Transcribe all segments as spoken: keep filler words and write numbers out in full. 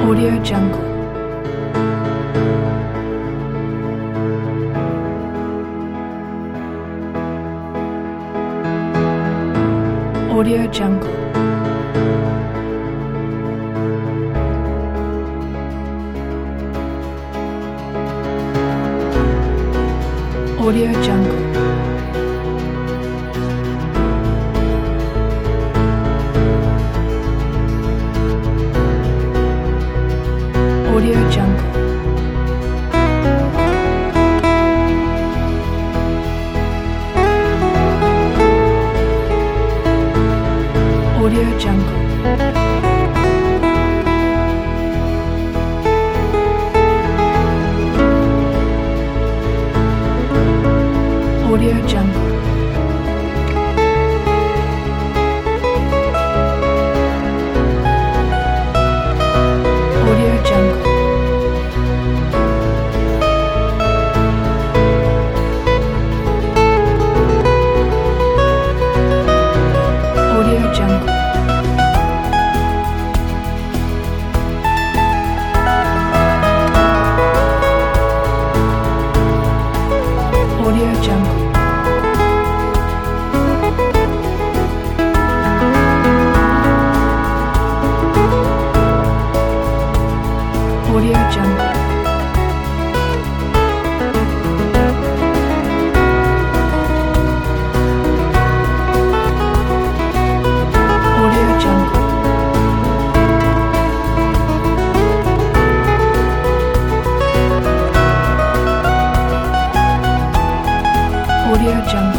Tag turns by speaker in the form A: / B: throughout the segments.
A: Audio Jungle. Audio Jungle. Audio Jungle. Audio Jungle. Audio Jungle. Audio Jungle. Audio Jungle. Audio Jungle. Audio Jungle. Audio Jungle. Audio Jungle. Audio Jungle.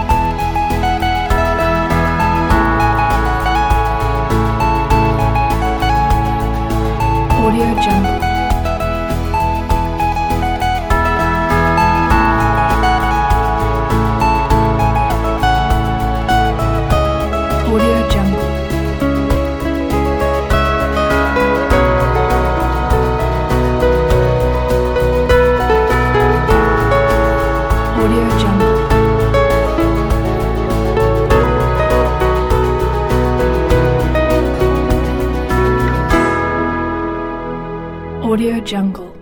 A: Audio Jungle. Audio Jungle. Audio Jungle. Audio Jungle.